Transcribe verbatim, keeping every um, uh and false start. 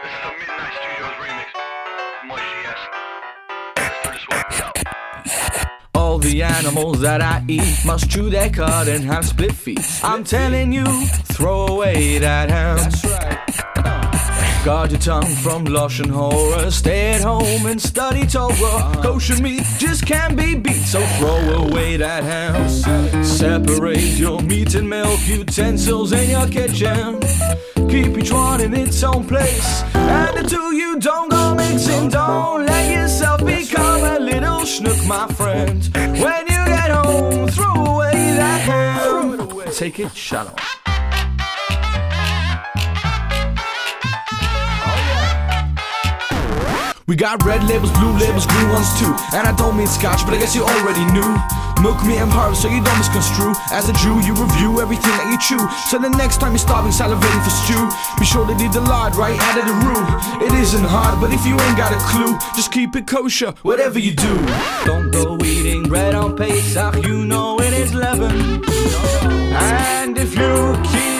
This is a Midnight Studios remix. Moisty S. Let's do this one. All the animals that I eat must chew their cud and have split feet. I'm telling you, throw away that ham. That's right. Guard your tongue from lush and horror. Stay at home and study Torah. Kosher meat just can't be beat, so throw away that ham. Separate your meat and milk utensils in your kitchen. Keep each one in its own place. And the two you don't go mixing. Don't let yourself become a little schnook, my friend. When you get home, throw away that ham. Take it, shalom. We got red labels, blue labels, green ones too. And I don't mean scotch, but I guess you already knew. Milk me and herbs so you don't misconstrue. As a Jew, you review everything that you chew. So the next time you're starving, salivating for stew, be sure to leave the lard right out of the roux. It isn't hard, but if you ain't got a clue, just keep it kosher, whatever you do. Don't go eating bread on Pesach, you know it is leaven. And if you keep